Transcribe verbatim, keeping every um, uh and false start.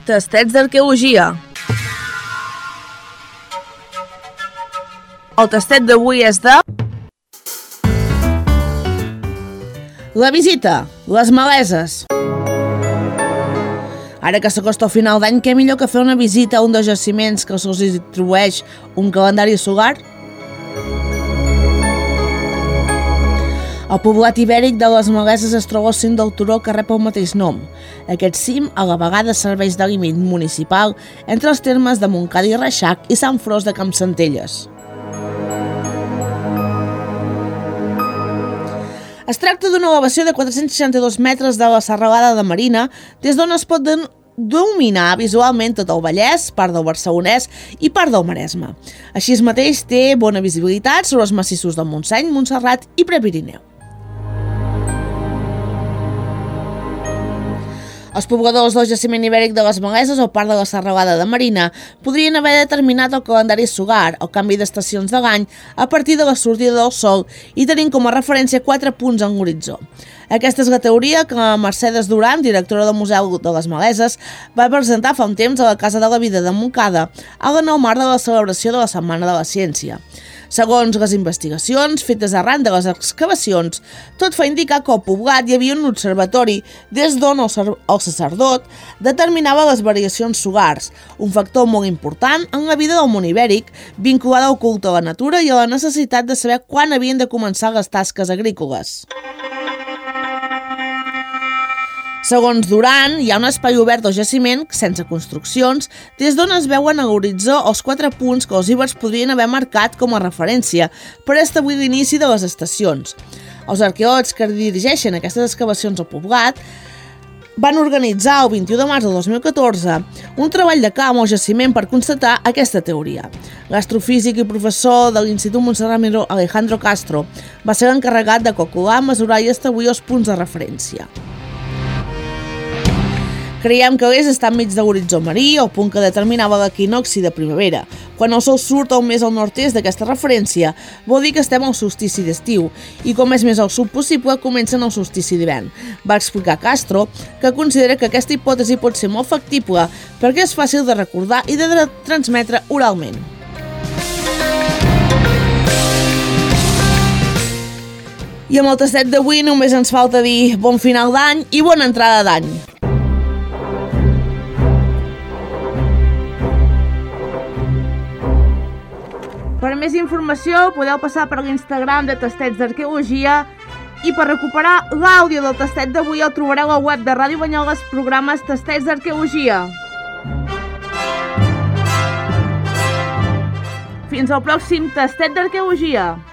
Tastets d'arqueologia. El tastet d'avui és de... La visita, les maleses. Ara que s'acosta al final d'any, què millor que fer una visita a un dels jaciments que se'ls atribueix un calendari solar? El poblat ibèric de les Maleses es troba al cim del turó que rep el mateix nom. Aquest cim a la vegada serveix de límit municipal entre els termes de Montcada i Reixac i Sant Fros de Campsentelles. Es tracta d'una elevació de quatre-cents seixanta-dos metres de la serralada de Marina, des d'on es pot dominar visualment tot el Vallès, part del Barcelonès i part del Maresme. Així mateix té bona visibilitat sobre els massissos del Montseny, Montserrat i Prepirineu. Els pobladors del jaciment ibèric de les Maleses o part de la serralada de Marina podrien haver determinat el calendari solar, el canvi d'estacions de l'any, a partir de la sortida del sol i tenint com a referència quatre punts en l'horitzó. Aquesta és la teoria que Mercedes Duran, directora del Museu de les Maleses, va presentar fa un temps a la Casa de la Vida de Montcada, en el marc de la celebració de la Setmana de la Ciència. Segons les investigacions fetes arran de les excavacions, tot fa indicar que al poblat hi havia un observatori des d'on el sacerdot determinava les variacions solars, un factor molt important en la vida del món ibèric, vinculat al culte a la natura i a la necessitat de saber quan havien de començar les tasques agrícoles. Segons Duran, hi ha un espai obert al jaciment, sense construccions, des d'on es veuen a l'horitzó els quatre punts que els ibers podrien haver marcat com a referència per establir l'inici de les estacions. Els arqueòlegs que dirigeixen aquestes excavacions al poblat van organitzar el vint-i-u de març de dos mil catorze un treball de camp al jaciment per constatar aquesta teoria. L'astrofísic i professor de l'Institut Montserrat Miró, Alejandro Castro, va ser l'encarregat de calcular, mesurar i establir els punts de referència. Creiem que l'est està enmig de l'horitzó marí, el punt que determinava l'equinocci de primavera. Quan el sol surt al més al nord-est d'aquesta referència, vol dir que estem al solstici d'estiu, i com és més al sud possible, comencen el solstici d'hivern. Va explicar Castro que considera que aquesta hipòtesi pot ser molt factible perquè és fàcil de recordar i de transmetre oralment. I amb el tastet d'avui només ens falta dir bon final d'any i bona entrada d'any. Per més informació podeu passar per l'Instagram de Tastets d'Arqueologia i per recuperar l'àudio del tastet d'avui el trobareu al web de Ràdio Banyoles, programes Tastets d'Arqueologia. Fins al pròxim Tastet d'Arqueologia.